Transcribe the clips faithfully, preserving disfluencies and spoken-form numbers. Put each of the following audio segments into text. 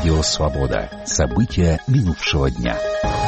Радио «Свобода». События минувшего дня.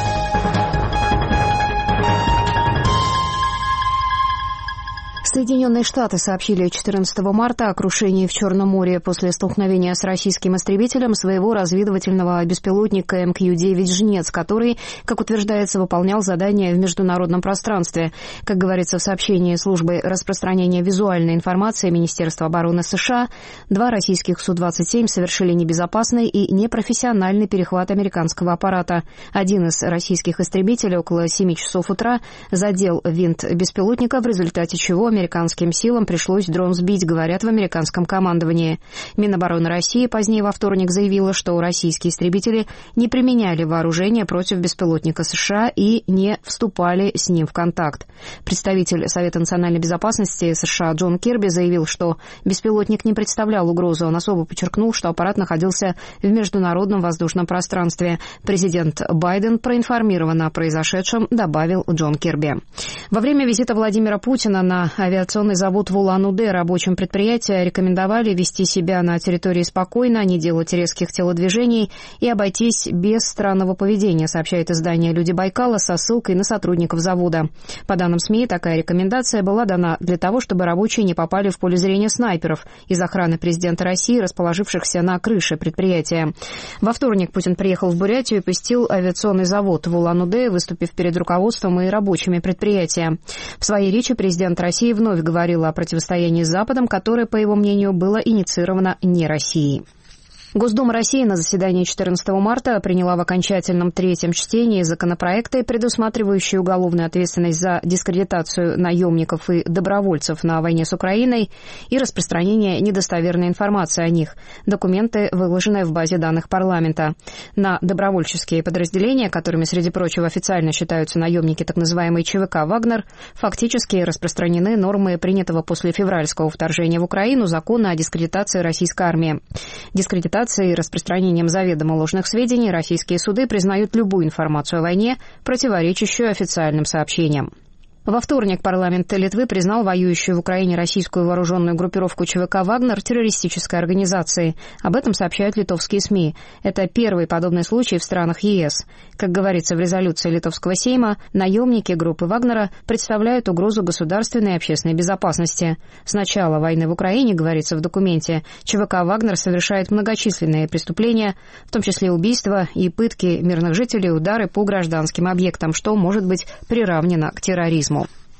Соединенные Штаты сообщили четырнадцатого марта о крушении в Черном море после столкновения с российским истребителем своего разведывательного беспилотника эм кью девять «Жнец», который, как утверждается, выполнял задания в международном пространстве. Как говорится в сообщении службы распространения визуальной информации Министерства обороны США, два российских Су двадцать семь совершили небезопасный и непрофессиональный перехват американского аппарата. Один из российских истребителей около семи часов утра задел винт беспилотника, в результате чего американским силам пришлось дрон сбить, говорят в американском командовании. Минобороны России позднее во вторник заявила, что российские истребители не применяли вооружение против беспилотника США и не вступали с ним в контакт. Представитель Совета национальной безопасности США Джон Кирби заявил, что беспилотник не представлял угрозу. Он особо подчеркнул, что аппарат находился в международном воздушном пространстве. Президент Байден проинформирован о произошедшем, добавил Джон Кирби. Во время визита Владимира Путина на авиационный завод в Улан-Удэ рабочим предприятия рекомендовали вести себя на территории спокойно, не делать резких телодвижений и обойтись без странного поведения, сообщает издание «Люди Байкала» со ссылкой на сотрудников завода. По данным СМИ, такая рекомендация была дана для того, чтобы рабочие не попали в поле зрения снайперов из охраны президента России, расположившихся на крыше предприятия. Во вторник Путин приехал в Бурятию и посетил авиационный завод в Улан-Удэ, выступив перед руководством и рабочими предприятия. В своей речи президент России вновь говорила о противостоянии с Западом, которое, по его мнению, было инициировано не Россией. Госдума России на заседании четырнадцатого марта приняла в окончательном третьем чтении законопроекты, предусматривающие уголовную ответственность за дискредитацию наемников и добровольцев на войне с Украиной и распространение недостоверной информации о них. Документы выложены в базе данных парламента. На добровольческие подразделения, которыми, среди прочего, официально считаются наемники так называемой ЧВК «Вагнер», фактически распространены нормы принятого после февральского вторжения в Украину закона о дискредитации российской армии. Дискредитация и распространением заведомо ложных сведений российские суды признают любую информацию о войне, противоречащую официальным сообщениям. Во вторник парламент Литвы признал воюющую в Украине российскую вооруженную группировку ЧВК «Вагнер» террористической организацией. Об этом сообщают литовские СМИ. Это первый подобный случай в странах ЕС. Как говорится в резолюции Литовского Сейма, наемники группы «Вагнера» представляют угрозу государственной и общественной безопасности. С начала войны в Украине, говорится в документе, ЧВК «Вагнер» совершает многочисленные преступления, в том числе убийства и пытки мирных жителей, удары по гражданским объектам, что может быть приравнено к терроризму.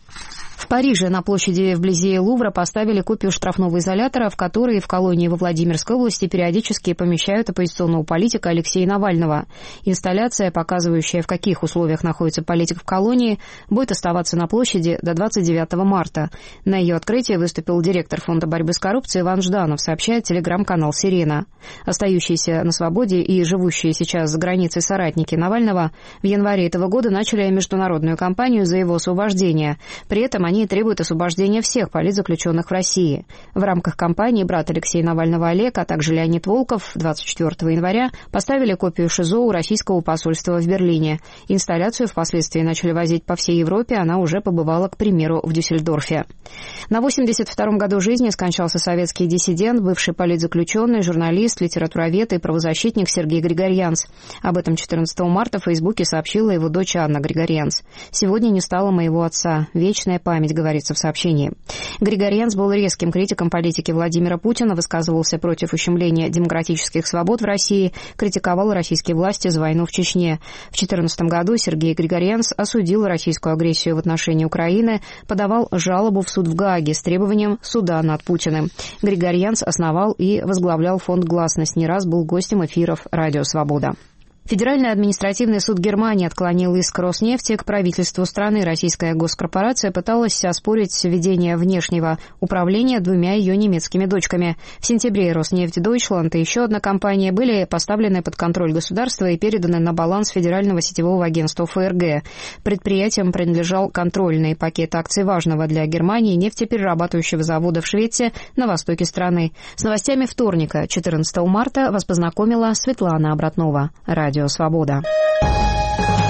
В Париже на площади вблизи Лувра поставили копию штрафного изолятора, в который в колонии во Владимирской области периодически помещают оппозиционного политика Алексея Навального. Инсталляция, показывающая, в каких условиях находится политик в колонии, будет оставаться на площади до двадцать девятого марта. На ее открытии выступил директор Фонда борьбы с коррупцией Иван Жданов, сообщает телеграм-канал «Сирена». Остающиеся на свободе и живущие сейчас за границей соратники Навального в январе этого года начали международную кампанию за его освобождение. При этом они требуют освобождения всех политзаключенных в России. В рамках кампании брат Алексея Навального Олег, а также Леонид Волков двадцать четвёртого января поставили копию ШИЗО у российского посольства в Берлине. Инсталляцию впоследствии начали возить по всей Европе, она уже побывала, к примеру, в Дюссельдорфе. На восемьдесят втором году жизни скончался советский диссидент, бывший политзаключенный, журналист, литературовед и правозащитник Сергей Григорьянц. Об этом четырнадцатого марта в Фейсбуке сообщила его дочь Анна Григорьянц. «Сегодня не стало моего отца. Вечная память», говорится в сообщении. Григорьянц был резким критиком политики Владимира Путина, высказывался против ущемления демократических свобод в России, критиковал российские власти за войну в Чечне. В две тысячи четырнадцатом году Сергей Григорьянц осудил российскую агрессию в отношении Украины, подавал жалобу в суд в Гааге с требованием суда над Путиным. Григорьянц основал и возглавлял фонд «Гласность», не раз был гостем эфиров «Радио Свобода». Федеральный административный суд Германии отклонил иск Роснефти к правительству страны. Российская госкорпорация пыталась оспорить введение внешнего управления двумя ее немецкими дочками. В сентябре Роснефть Дойчланд и еще одна компания были поставлены под контроль государства и переданы на баланс Федерального сетевого агентства ФРГ. Предприятиям принадлежал контрольный пакет акций важного для Германии нефтеперерабатывающего завода в Швеции на востоке страны. С новостями вторника, четырнадцатого марта, вас познакомила Светлана Обратнова. Радио «Свобода».